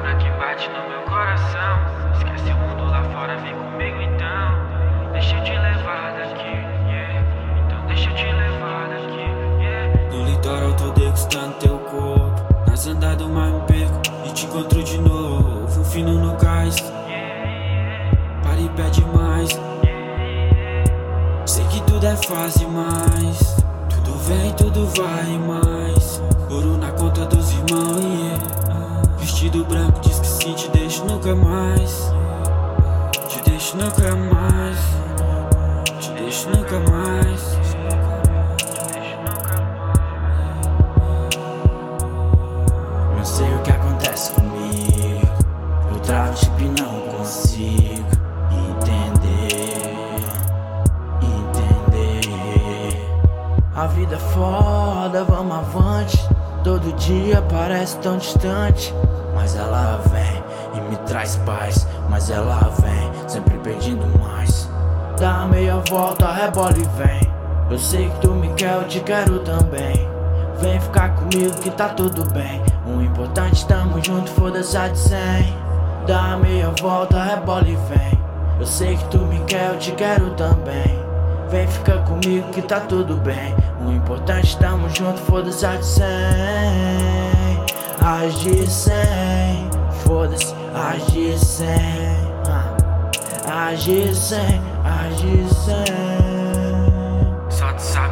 loucura que bate no meu coração. Esquece o mundo lá fora, vem comigo então. Deixa eu te levar daqui, yeah. Então deixa eu te levar daqui, yeah. No litoral tô degustando teu corpo. Nas andadas mais me perco e te encontro de novo. Fino no cais, para e pede mais. Sei que tudo é fase, mas tudo vem, tudo vai mais. Ouro na conta dos irmãos, yeah. Vestido branco diz que sim, te deixo nunca mais. Te deixo nunca mais. Te deixo nunca mais. Não sei o que acontece comigo. Eu travo tipo e não consigo entender. A vida é foda, vamos avante. Todo dia parece tão distante, mas ela vem e me traz paz. Mas ela vem sempre pedindo mais. Dá a meia volta, rebola e vem. Eu sei que tu me quer, eu te quero também. Vem ficar comigo que tá tudo bem. O importante, tamo junto, foda-se a de 100. Dá a meia volta, rebola e vem. Eu sei que tu me quer, eu te quero também. Vem ficar comigo que tá tudo bem. O importante, tamo junto, foda-se a de 100. Agir 100, foda-se, agir 100. Agir 100, agir 100. Só te sabe